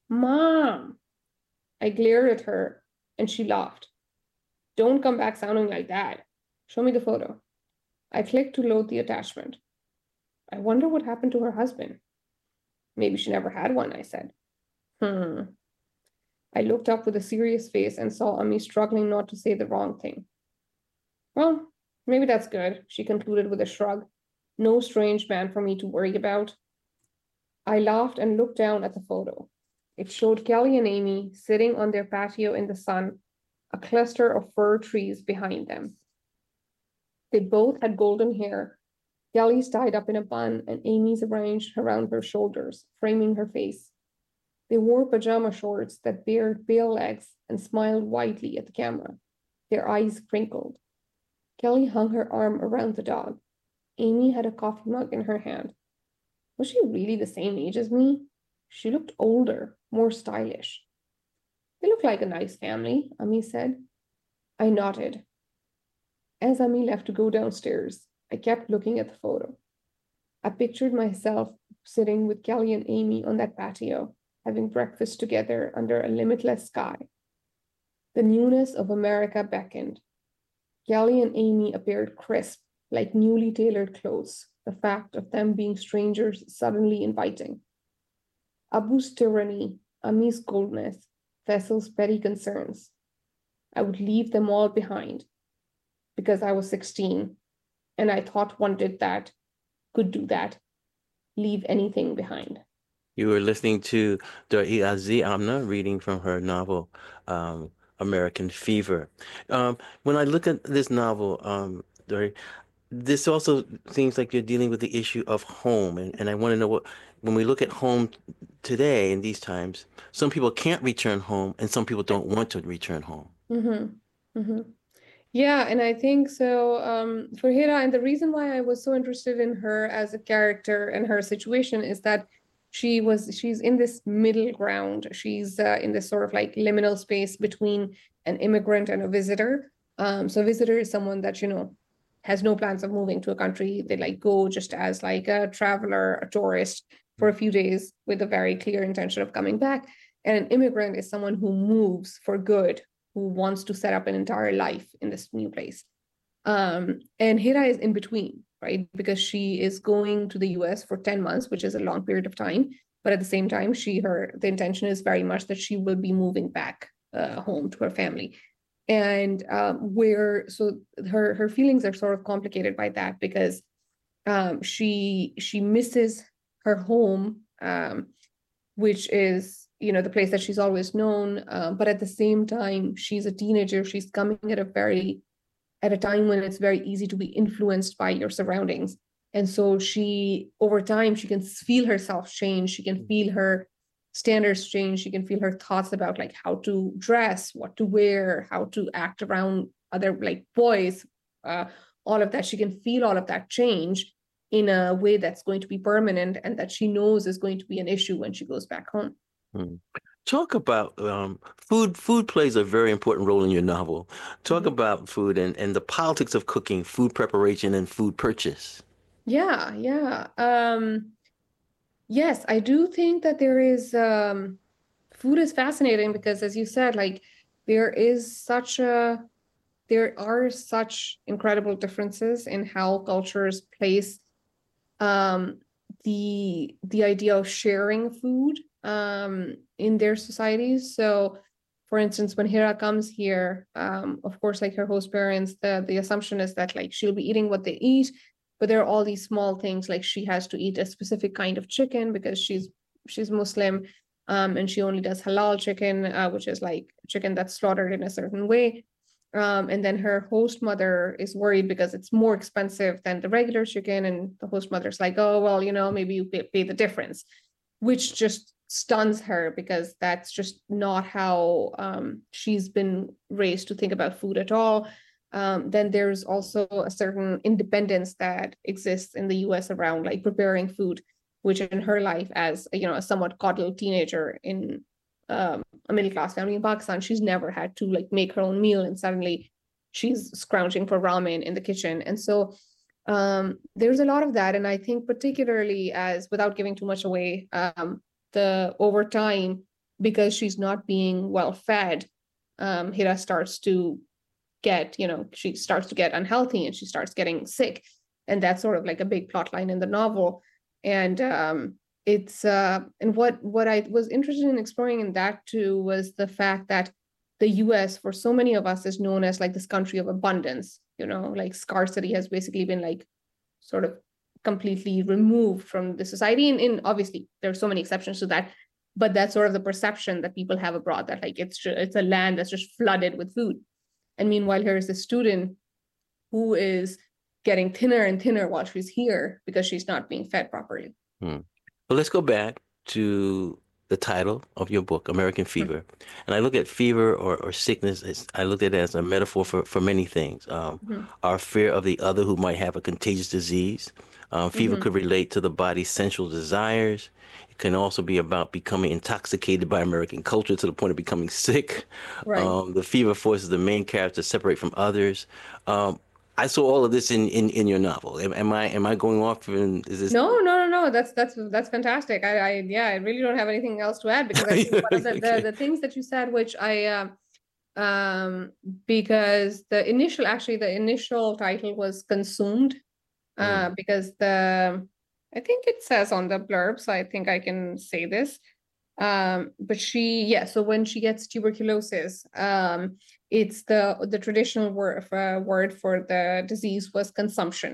Mom! I glared at her, and she laughed. Don't come back sounding like that. Show me the photo. I clicked to load the attachment. I wonder what happened to her husband. Maybe she never had one, I said. Hmm. I looked up with a serious face and saw Ami struggling not to say the wrong thing. Well, maybe that's good, she concluded with a shrug. No strange man for me to worry about. I laughed and looked down at the photo. It showed Kelly and Amy sitting on their patio in the sun, a cluster of fir trees behind them. They both had golden hair. Kelly's tied up in a bun and Amy's arranged around her shoulders, framing her face. They wore pajama shorts that bared pale legs and smiled widely at the camera, their eyes crinkled. Kelly hung her arm around the dog. Amy had a coffee mug in her hand. Was she really the same age as me? She looked older, more stylish. They look like a nice family, Ami said. I nodded. As Ami left to go downstairs, I kept looking at the photo. I pictured myself sitting with Kelly and Amy on that patio, having breakfast together under a limitless sky. The newness of America beckoned. Kelly and Amy appeared crisp, like newly tailored clothes, the fact of them being strangers suddenly inviting. Abu's tyranny, Ami's coldness, Faisal's petty concerns. I would leave them all behind because I was sixteen, and I thought one did that, could do that. leave anything behind. You were listening to Dur-E Azi Amna reading from her novel, um, American Fever. Um, when I look at this novel, um, Dur, this also seems like you're dealing with the issue of home. And, and I want to know what, when we look at home today in these times, some people can't return home and some people don't want to return home. Mm-hmm. Mm-hmm. Yeah, and I think so um, for Hira, and the reason why I was so interested in her as a character and her situation is that she was she's in this middle ground. She's uh, in this sort of like liminal space between an immigrant and a visitor. Um, so a visitor is someone that, you know, has no plans of moving to a country. They like go just as like a traveler, a tourist for a few days with a very clear intention of coming back. And an immigrant is someone who moves for good, who wants to set up an entire life in this new place. Um, and Hira is in between, right? Because she is going to the U S for ten months, which is a long period of time. But at the same time, she, her, the intention is very much that she will be moving back uh, home to her family. And um, where, so her, her feelings are sort of complicated by that because um, she, she misses her home, um, which is, you know, the place that she's always known. Uh, but at the same time, she's a teenager. She's coming at a very, at a time when it's very easy to be influenced by your surroundings. And so she, over time, she can feel herself change. She can feel her standards change. She can feel her thoughts about like how to dress, what to wear, how to act around other like boys, uh, all of that. She can feel all of that change in a way that's going to be permanent and that she knows is going to be an issue when she goes back home. Hmm. Talk about um, food. Food plays a very important role in your novel. Talk mm-hmm. about food and, and the politics of cooking, food preparation, and food purchase. Yeah, yeah. Um, yes, I do think that there is, um, food is fascinating because, as you said, like there is such a, there are such incredible differences in how cultures place um, the the idea of sharing food um, in their societies. So, for instance, when Hira comes here, um, of course, like her host parents, the the assumption is that like she'll be eating what they eat, but there are all these small things like she has to eat a specific kind of chicken because she's she's Muslim, um, and she only does halal chicken, uh, which is like chicken that's slaughtered in a certain way. Um, and then her host mother is worried because it's more expensive than the regular chicken. And the host mother's like, oh, well, you know, maybe you pay, pay the difference, which just stuns her because that's just not how um, she's been raised to think about food at all. Um, then there's also a certain independence that exists in the U S around like preparing food, which in her life as, you know, a somewhat coddled teenager in um, a middle-class family in Pakistan, she's never had to like make her own meal and suddenly she's scrounging for ramen in the kitchen. And so um, there's a lot of that. And I think particularly as, without giving too much away, um, the over time, because she's not being well fed, um, Hira starts to get, you know, she starts to get unhealthy and she starts getting sick. And that's sort of like a big plot line in the novel. And um, it's, uh, and what, what I was interested in exploring in that too was the fact that the U S for so many of us is known as like this country of abundance, you know, like scarcity has basically been like sort of completely removed from the society. And, and obviously there's so many exceptions to that, but that's sort of the perception that people have abroad that like it's it's a land that's just flooded with food. And meanwhile, here's a student who is getting thinner and thinner while she's here because she's not being fed properly. Hmm. Well, let's go back to the title of your book, American Fever. Mm-hmm. And I look at fever or, or sickness, as, I looked at it as a metaphor for, for many things. Um, mm-hmm. Our fear of the other who might have a contagious disease. Um, fever mm-hmm. could relate to the body's sensual desires. It can also be about becoming intoxicated by American culture to the point of becoming sick. Right. Um, the fever forces the main character to separate from others. Um, I saw all of this in, in, in your novel. Am, am I am I going off? And is this? No, no, no, no. That's that's that's fantastic. I, I yeah, I really don't have anything else to add because I think one of the, okay. the the things that you said, which I um, um because the initial actually the initial title was Consumed, uh, mm. because the I think it says on the blurb, so I think I can say this. Um, but she, yeah, so when she gets tuberculosis, um, it's the the traditional word uh, word for the disease was consumption.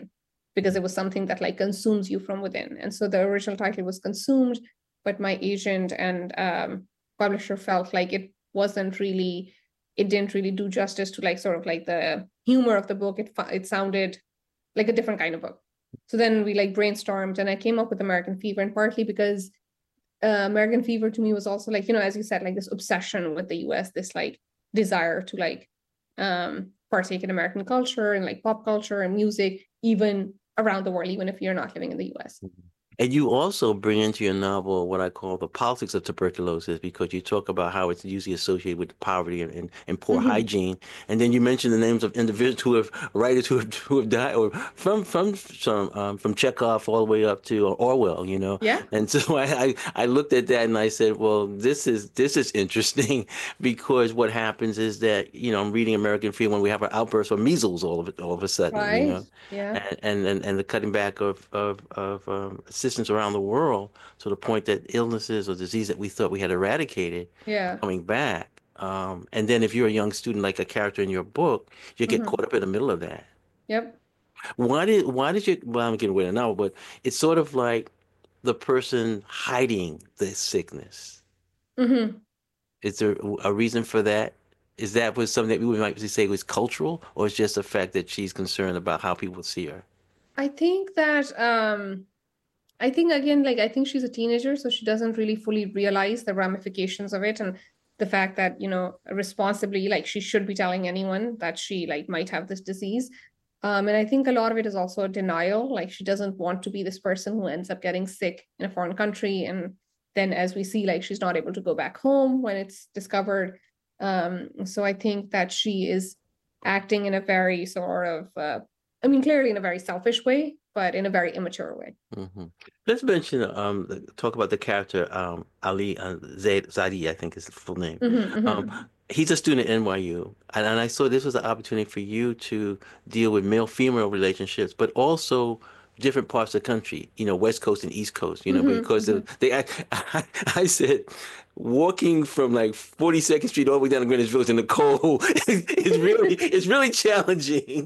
because it was something that like consumes you from within. And so the original title was Consumed, but my agent and um, publisher felt like it wasn't really, it didn't really do justice to like sort of like the humor of the book. It it sounded like a different kind of book. So then we like brainstormed and I came up with American Fever, and partly because uh, American Fever to me was also like, you know, as you said, like this obsession with the U S, this like desire to like um, partake in American culture and like pop culture and music, even around the world, even if you're not living in the U S. And you also bring into your novel what I call the politics of tuberculosis, because you talk about how it's usually associated with poverty and, and, and poor mm-hmm. hygiene. And then you mention the names of individuals who have, writers who have, who have died, or from from some um, from Chekhov all the way up to Orwell, you know. Yeah. And so I, I I looked at that and I said, well, this is this is interesting, because what happens is that, you know, I'm reading American Fever when we have an outburst of measles all of it all of a sudden, right. you know. Yeah. And and and the cutting back of of of um, assistance around the world to the point that illnesses or disease that we thought we had eradicated, yeah, coming back. Um, and then if you're a young student, like a character in your book, you get mm-hmm. caught up in the middle of that. Yep. Why did why did you? Well, I'm getting away now, but it's sort of like the person hiding the sickness. Mm-hmm. Is there a reason for that? Is that was something that we might say was cultural, or it's just the fact that she's concerned about how people see her? I think that um, I think again, like I think she's a teenager, so she doesn't really fully realize the ramifications of it, and the fact that, you know, responsibly, like she should be telling anyone that she like might have this disease. Um, and I think a lot of it is also denial. Like she doesn't want to be this person who ends up getting sick in a foreign country, and then as we see, like she's not able to go back home when it's discovered. Um, so I think that she is acting in a very sort of, uh, I mean, clearly in a very selfish way, but in a very immature way. Mm-hmm. Let's mention, um, talk about the character, um, Ali uh, Zaid Zadi, I think is the full name. Mm-hmm, mm-hmm. Um, he's a student at N Y U, and, and I saw this was an opportunity for you to deal with male-female relationships, but also different parts of the country, you know, West Coast and East Coast, you know, mm-hmm, because mm-hmm. they, I, I, I said, walking from like forty-second Street all the way down to Greenwich Village in the cold is really, it's really challenging.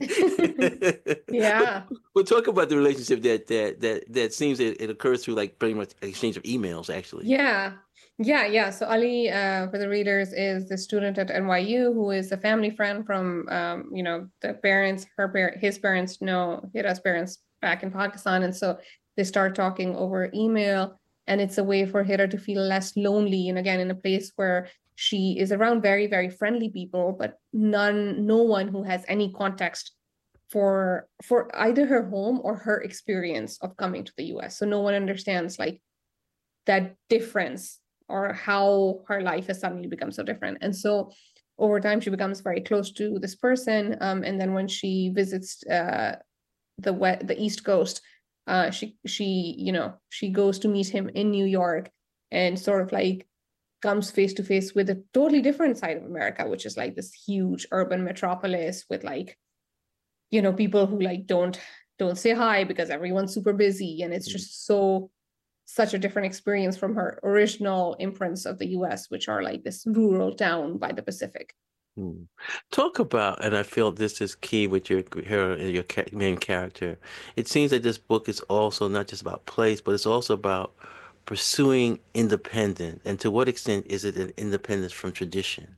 Yeah. We'll talk about the relationship that that that that seems that it occurs through like pretty much exchange of emails, actually. Yeah. Yeah, yeah. So Ali, uh, for the readers, is the student at N Y U who is a family friend from, um, you know, the parents, her parent, his parents know Hira's parents back in Pakistan. And so they start talking over email, and it's a way for Hira to feel less lonely. And again, in a place where she is around very, very friendly people, but none, no one who has any context for, for either her home or her experience of coming to the U S. So no one understands like that difference or how her life has suddenly become so different. And so over time, she becomes very close to this person. Um, and then when she visits uh, the west, the East Coast, uh, she, she, you know, she goes to meet him in New York and sort of like comes face to face with a totally different side of America, which is like this huge urban metropolis with like, you know, people who like don't, don't say hi because everyone's super busy. And it's just so, such a different experience from her original imprints of the U S, which are like this rural town by the Pacific. Hmm. Talk about, and I feel this is key with your her your main character. It seems that this book is also not just about place, but it's also about pursuing independence. And to what extent is it an independence from tradition?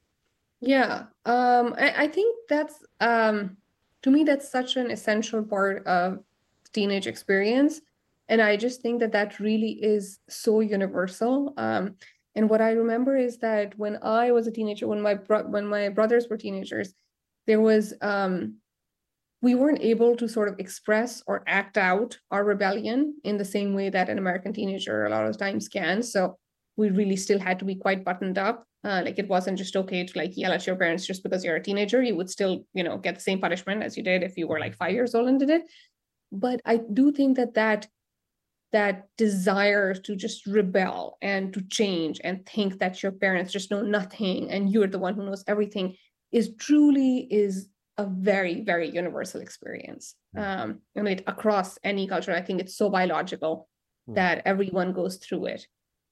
Yeah, um, I, I think that's um, to me that's such an essential part of teenage experience. And I just think that that really is so universal. Um, and what I remember is that when I was a teenager, when my bro- when my brothers were teenagers, there was um, we weren't able to sort of express or act out our rebellion in the same way that an American teenager a lot of times can. So we really still had to be quite buttoned up. Uh, like it wasn't just okay to like yell at your parents just because you're a teenager. You would still, you know, get the same punishment as you did if you were like five years old and did it. But I do think that that that desire to just rebel and to change and think that your parents just know nothing and you're the one who knows everything is truly is a very, very universal experience. Um, I mean, across any culture, I think it's so biological mm. that everyone goes through it.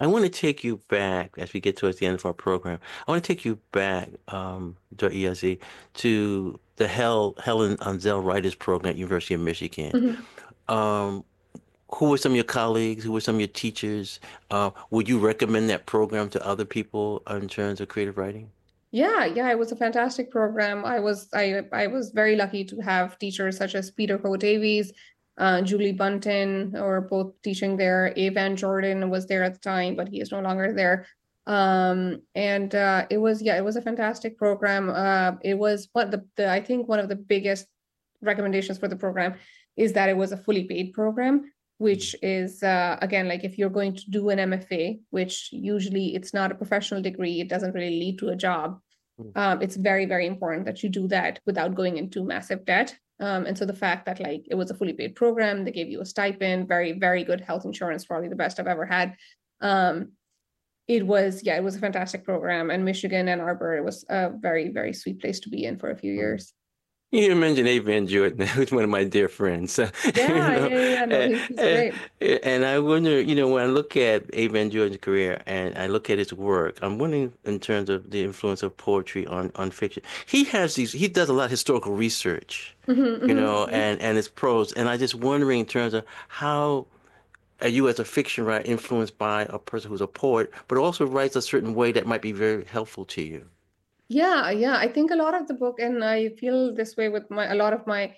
I want to take you back as we get towards the end of our program. I want to take you back, um, Doctor Iyazi, to the Hel Helen Unzel Writers Program at University of Michigan. Mhm. Um, who were some of your colleagues? Who were some of your teachers? Uh, would you recommend that program to other people in terms of creative writing? Yeah, yeah, it was a fantastic program. I was I I was very lucky to have teachers such as Peter Ho Davies, uh, Julie Bunton, were both teaching there. A. Van Jordan was there at the time, but he is no longer there. Um, and uh, it was yeah, it was a fantastic program. Uh, it was what the, the I think one of the biggest recommendations for the program is that it was a fully paid program, which is uh, again, like if you're going to do an M F A, which usually it's not a professional degree, it doesn't really lead to a job. Um, it's very, very important that you do that without going into massive debt. Um, and so the fact that like it was a fully paid program, they gave you a stipend, very, very good health insurance, probably the best I've ever had. Um, it was, yeah, it was a fantastic program. And Michigan, Ann Arbor, it was a very, very sweet place to be in for a few years. You mentioned A. Van Jordan, who's one of my dear friends. Yeah, you know, yeah, yeah, no, and, he's, he's great. and, and I wonder, you know, when I look at A. Van Jordan's career and I look at his work, I'm wondering in terms of the influence of poetry on, on fiction. He has these, he does a lot of historical research, Mm-hmm, you mm-hmm, know, mm-hmm. and, and his prose. And I just wondering in terms of how are you as a fiction writer influenced by a person who's a poet, but also writes a certain way that might be very helpful to you? Yeah, yeah. I think a lot of the book, and I feel this way with my a lot of my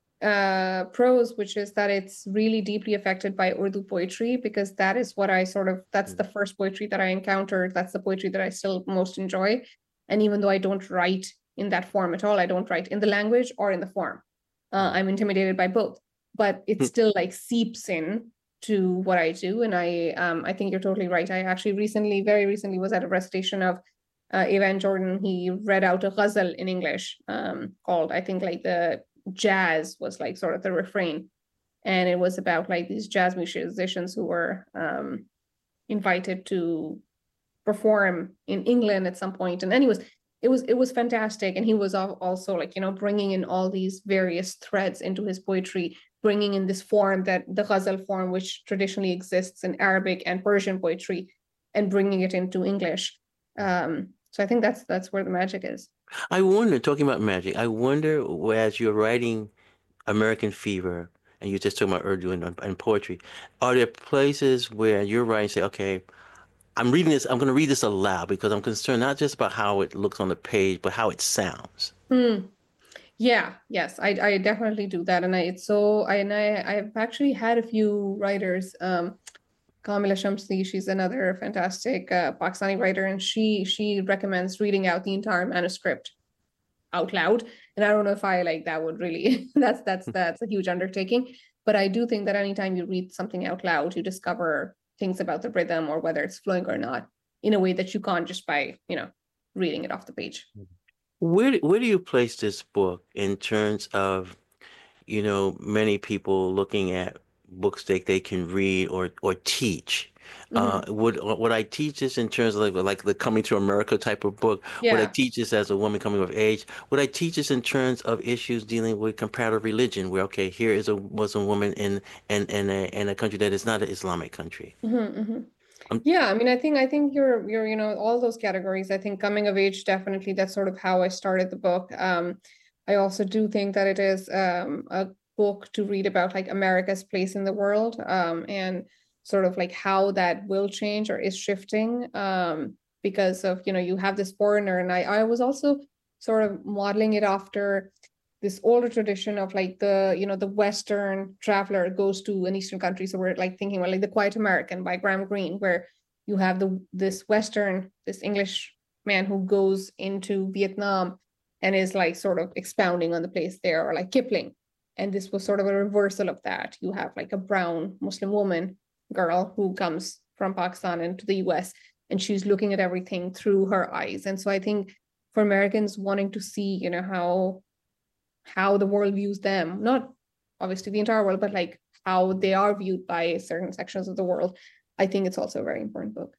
uh prose, which is that it's really deeply affected by Urdu poetry, because that is what I sort of that's the first poetry that I encountered. That's the poetry that I still most enjoy. And even though I don't write in that form at all, I don't write in the language or in the form. Uh, I'm intimidated by both, but it still like seeps in to what I do. And I um I think you're totally right. I actually recently, very recently, was at a recitation of uh, A. Van Jordan. He read out a ghazal in English, um, called, I think, like the jazz was like sort of the refrain. And it was about like these jazz musicians who were um, invited to perform in England at some point. And anyways, it was it was fantastic. And he was also like, you know, bringing in all these various threads into his poetry, bringing in this form, that the ghazal form, which traditionally exists in Arabic and Persian poetry, and bringing it into English. Um, so I think that's that's where the magic is. I wonder, talking about magic, I wonder as you're writing American Fever and you just talking about Urdu and, and poetry, are there places where you're writing, say, okay, I'm reading this, I'm going to read this aloud because I'm concerned not just about how it looks on the page, but how it sounds. Hmm. Yeah, yes, I I definitely do that. And I it's so I and I I've actually had a few writers, um, Kamila Shamsi, she's another fantastic uh, Pakistani writer, and she she recommends reading out the entire manuscript out loud. And I don't know if I like that would really that's that's that's a huge undertaking. But I do think that anytime you read something out loud, you discover things about the rhythm or whether it's flowing or not in a way that you can't just by, you know, reading it off the page. Where do- where do you place this book in terms of, you know, many people looking at books that they can read or or teach? Uh, Mhm. would would I teach this in terms of like like the Coming to America type of book? Would I Yeah. teach this as a woman coming of age? Would I teach this in terms of issues dealing with comparative religion, where okay, here is a Muslim woman in in in a in a country that is not an Islamic country? Mhm, mhm. Um, Yeah, I mean, I think I think you're you're you know all those categories. I think coming of age, definitely, that's sort of how I started the book. Um, I also do think that it is um, a book to read about like America's place in the world, um, and sort of like how that will change or is shifting, um, because of, you know, you have this foreigner. And I I was also sort of modeling it after this older tradition of like the, you know, the Western traveler goes to an Eastern country. So we're like thinking about like The Quiet American by Graham Greene, where you have the this Western, this English man who goes into Vietnam and is like sort of expounding on the place there, or like Kipling. And this was sort of a reversal of that. You have like a brown Muslim woman, girl, who comes from Pakistan into the U S, and she's looking at everything through her eyes. And so I think for Americans wanting to see, you know, how how the world views them, not obviously the entire world, but like how they are viewed by certain sections of the world, I think it's also a very important book.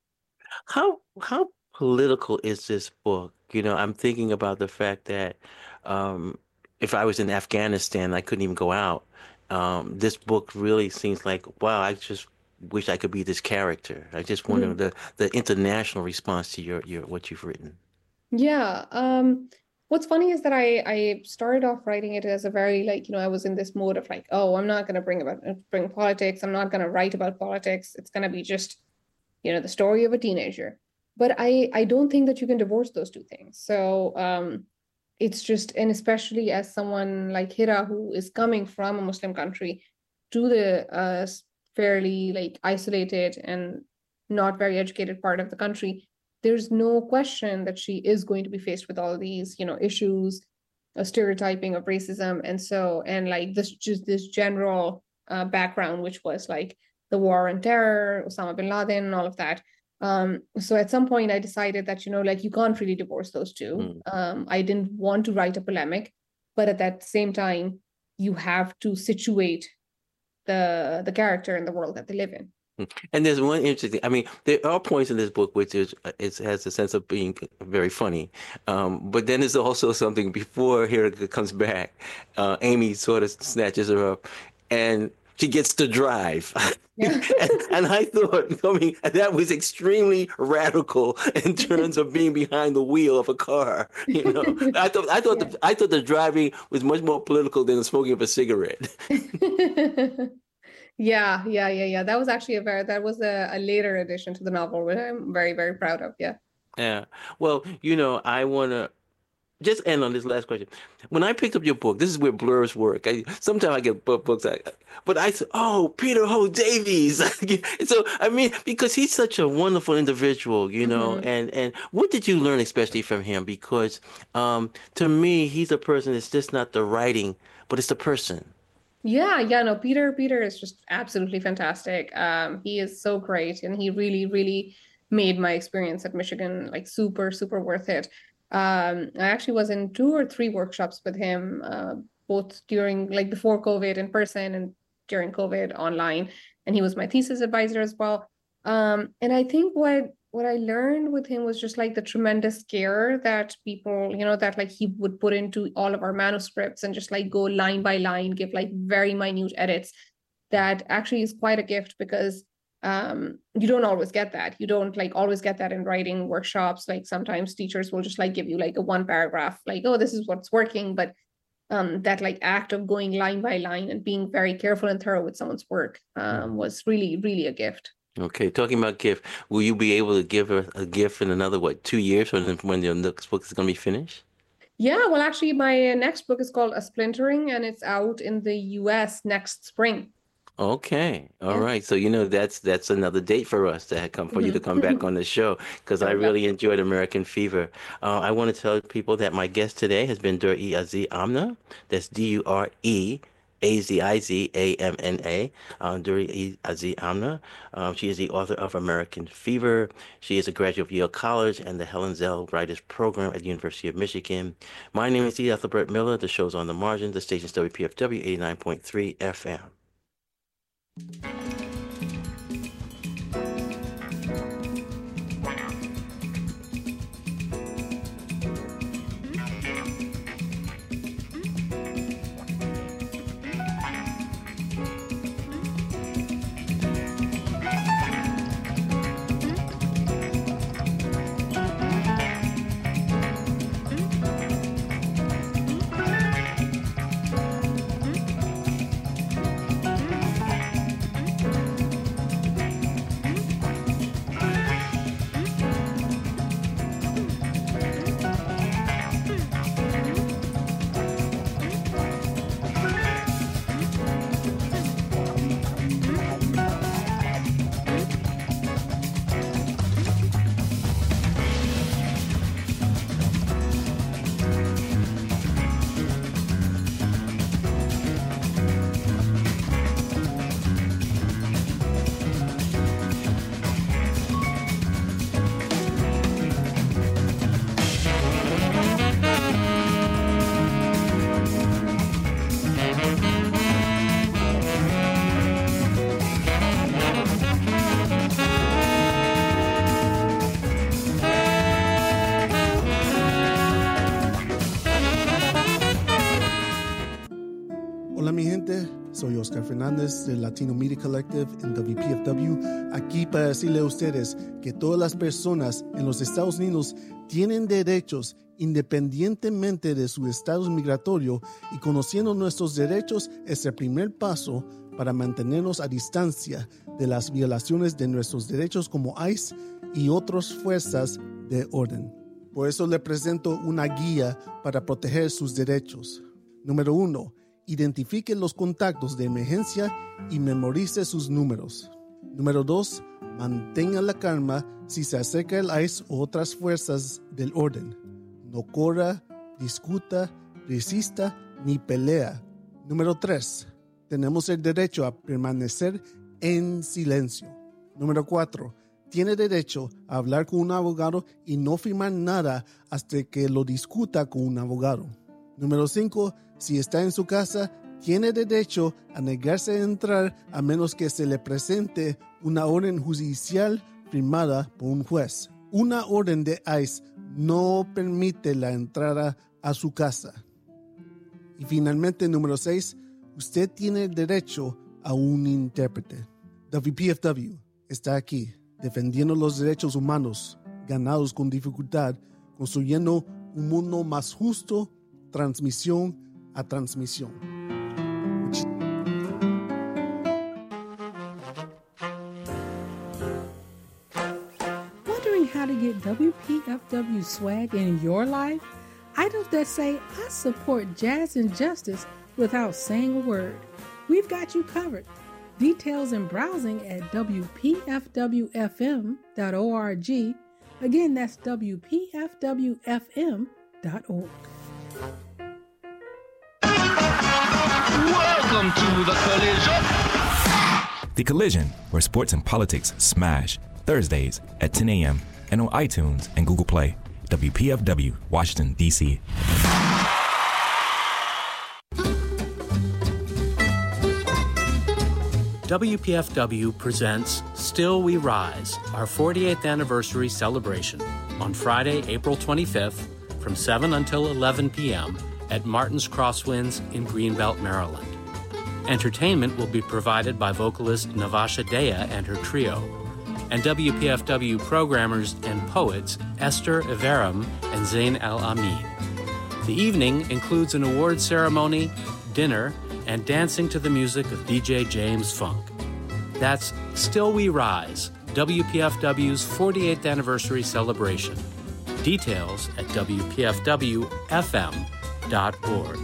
How how political is this book? You know, I'm thinking about the fact that um, if I was in Afghanistan, I couldn't even go out. Um, this book really seems like, wow, I just wish I could be this character. I just wonder Mhm. the the international response to your your what you've written. Yeah. Um, what's funny is that I I started off writing it as a very like, you know, I was in this mode of like, oh, I'm not gonna bring about bring politics. I'm not gonna write about politics. It's gonna be just, you know, the story of a teenager. But I I don't think that you can divorce those two things. So um it's just, and especially as someone like Hira who is coming from a Muslim country to the uh fairly like isolated and not very educated part of the country, there's no question that she is going to be faced with all these, you know, issues, a stereotyping of racism, and so and like this just this general uh, background, which was like the war on terror, Osama bin Laden, and all of that. Um, so at some point, I decided that you know, like you can't really divorce those two. Mm. Um, I didn't want to write a polemic, but at that same time, you have to situate the the character in the world that they live in. And there's one interesting, I mean, there are points in this book which is it has a sense of being very funny. Um, but then there's also something before Erica comes back, uh, Amy sort of snatches her up and she gets to drive. Yeah. and, and I thought, I mean, that was extremely radical in terms of being behind the wheel of a car. You know, I thought, I thought, Yeah. the, I thought the driving was much more political than the smoking of a cigarette. Yeah, yeah, yeah, yeah. That was actually a very that was a, a later addition to the novel, which I'm very, very proud of. Yeah. Yeah. Well, you know, I want to just end on this last question. When I picked up your book, this is where blurs work. I, sometimes I get book, books, I, but I said, oh, Peter Ho Davies. So, I mean, because he's such a wonderful individual, you know, Mhm. and, and what did you learn especially from him? Because um, to me, he's a person, it's just not the writing, but it's the person. Yeah, yeah, no, Peter, Peter is just absolutely fantastic. Um, he is so great, and he really, really made my experience at Michigan like super, super worth it. Um, I actually was in two or three workshops with him, uh, both during like before COVID in person and during COVID online, and he was my thesis advisor as well. Um, and I think what what I learned with him was just like the tremendous care that people, you know, that like he would put into all of our manuscripts and just like go line by line, give like very minute edits. That actually is quite a gift because um you don't always get that. You don't like always get that in writing workshops. Like sometimes teachers will just like give you like a one paragraph, like, oh, this is what's working. But um that like act of going line by line and being very careful and thorough with someone's work um was really, really a gift. Okay, talking about gift, will you be able to give her a gift in another, what, two years when, when your next book is going to be finished? Yeah, well, actually, my next book is called A Splintering, and it's out in the U S next spring. Okay, all Yeah. right. So, you know, that's that's another date for us to come for you to come back on the show because I Oh, really enjoyed American Fever. Uh, I want to tell people that my guest today has been Dur-E Aziz Amna. That's D U R E A Z I Z A M N A, uh, Dur-E Aziz Amna. Um, she is the author of American Fever. She is a graduate of Yale College and the Helen Zell Writers Program at the University of Michigan. My name is E. Ethelbert Miller. The show's On the Margin. The station's W P F W eighty-nine point three F M. Soy Oscar Fernández del Latino Media Collective en W P F W, aquí para decirle a ustedes que todas las personas en los Estados Unidos tienen derechos independientemente de su estatus migratorio, y conociendo nuestros derechos es el primer paso para mantenernos a distancia de las violaciones de nuestros derechos como ICE y otras fuerzas de orden. Por eso le presento una guía para proteger sus derechos. Número uno, identifique los contactos de emergencia y memorice sus números. Número dos, mantenga la calma si se acerca el ICE o otras fuerzas del orden. No corra, discuta, resista ni pelea. Número tres, tenemos el derecho a permanecer en silencio. Número cuatro, tiene derecho a hablar con un abogado y no firmar nada hasta que lo discuta con un abogado. Número cinco, si está en su casa, tiene derecho a negarse a entrar a menos que se le presente una orden judicial firmada por un juez. Una orden de ICE no permite la entrada a su casa. Y finalmente, número seis, usted tiene derecho a un intérprete. W P F W está aquí, defendiendo los derechos humanos ganados con dificultad, construyendo un mundo más justo, transmisión a transmisión. Wondering how to get W P F W swag in your life? Items that say, I support jazz and justice without saying a word. We've got you covered. Details and browsing at W P F W F M dot org. Again, that's W P F W F M dot org. Welcome to The Collision. The Collision, where sports and politics smash. Thursdays at ten a.m. and on iTunes and Google Play. W P F W, Washington, D C W P F W presents Still We Rise, our forty-eighth anniversary celebration, on Friday, April twenty-fifth, from seven until eleven p.m. at Martin's Crosswinds in Greenbelt, Maryland. Entertainment will be provided by vocalist Navasha Dea and her trio, and W P F W programmers and poets Esther Everam and Zain Al-Amin. The evening includes an award ceremony, dinner, and dancing to the music of D J James Funk. That's Still We Rise, W P F W's forty-eighth anniversary celebration. Details at W P F W F M dot org.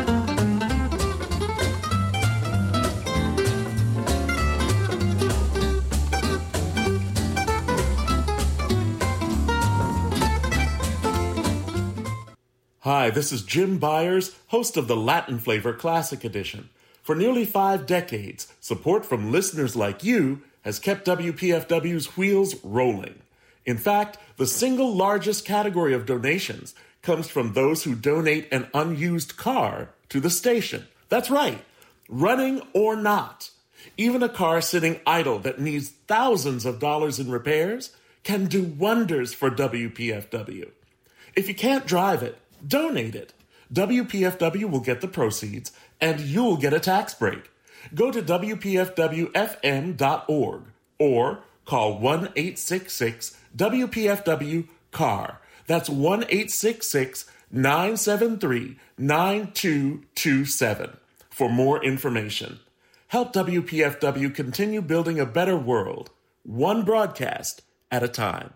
Hi, this is Jim Byers, host of the Latin Flavor Classic Edition. For nearly five decades, support from listeners like you has kept W P F W's wheels rolling. In fact, the single largest category of donations comes from those who donate an unused car to the station. That's right, running or not. Even a car sitting idle that needs thousands of dollars in repairs can do wonders for W P F W. If you can't drive it, donate it. W P F W will get the proceeds, and you'll get a tax break. Go to W P F W F M dot org or call one eight six six W P F W C A R. That's one eight six six nine seven three nine two two seven for more information. Help W P F W continue building a better world, one broadcast at a time.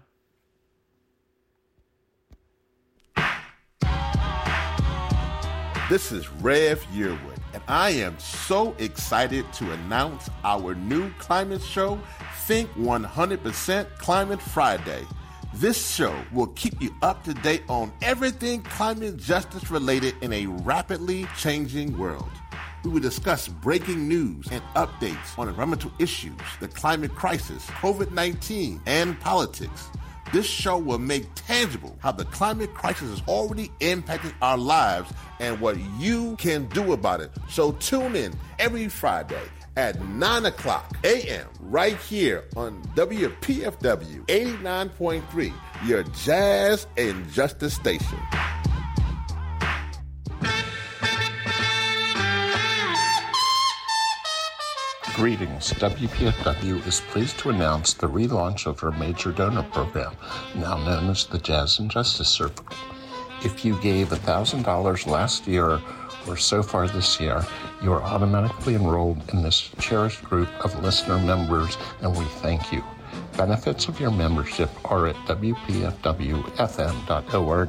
This is Rev Yearwood, and I am so excited to announce our new climate show, Think one hundred percent Climate Friday. This show will keep you up to date on everything climate justice related in a rapidly changing world. We will discuss breaking news and updates on environmental issues, the climate crisis, COVID nineteen, and politics. This show will make tangible how the climate crisis is already impacting our lives and what you can do about it. So tune in every Friday at nine o'clock a.m. right here on W P F W eighty-nine point three, your Jazz and Justice station. Greetings. W P F W is pleased to announce the relaunch of our major donor program, now known as the Jazz and Justice Circle. If you gave one thousand dollars last year or so far this year, you are automatically enrolled in this cherished group of listener members, and we thank you. Benefits of your membership are at W P F W F M dot org